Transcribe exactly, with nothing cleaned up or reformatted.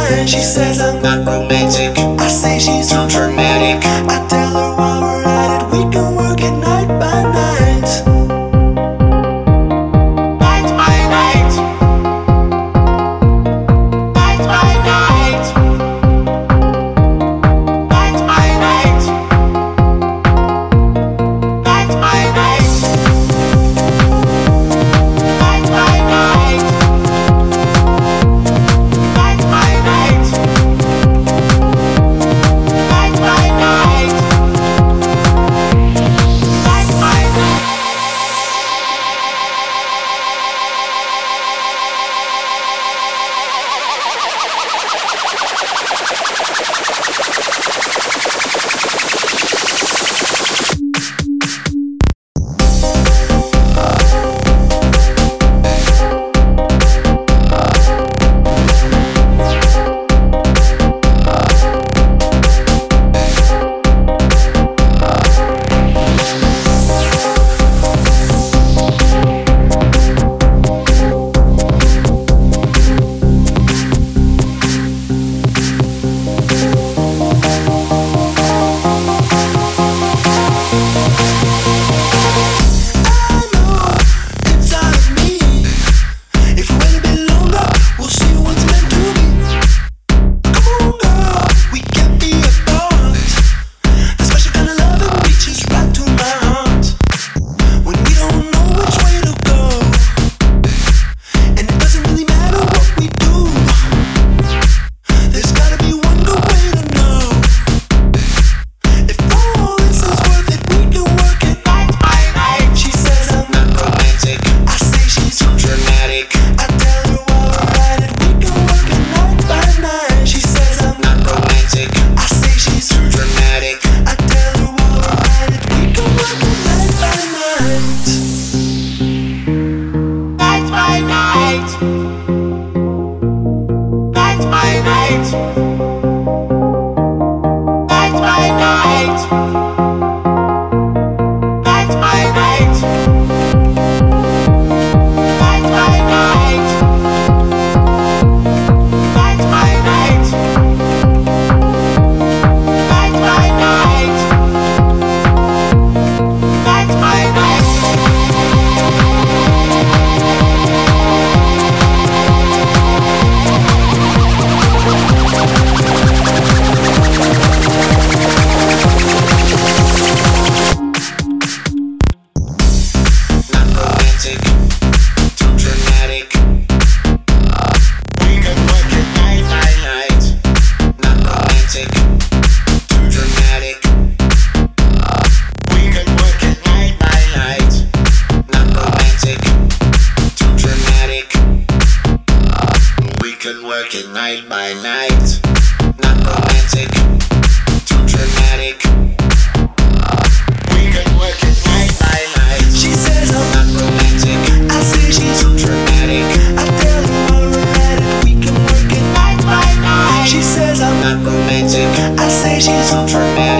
night. She says I'm not romantic. I say she's too dramatic. I tell her while we're at it, we can work it night by night. Night by night. Night by night. Night by night. Night by night. Night by night. Night by night. Night by night. Night by night. Night by night, not romantic, too dramatic. We can work it night by night. She says I'm not romantic. I say she's too dramatic. I tell her while we're at it, we can work it night by night. She says I'm not romantic. I say she's too dramatic.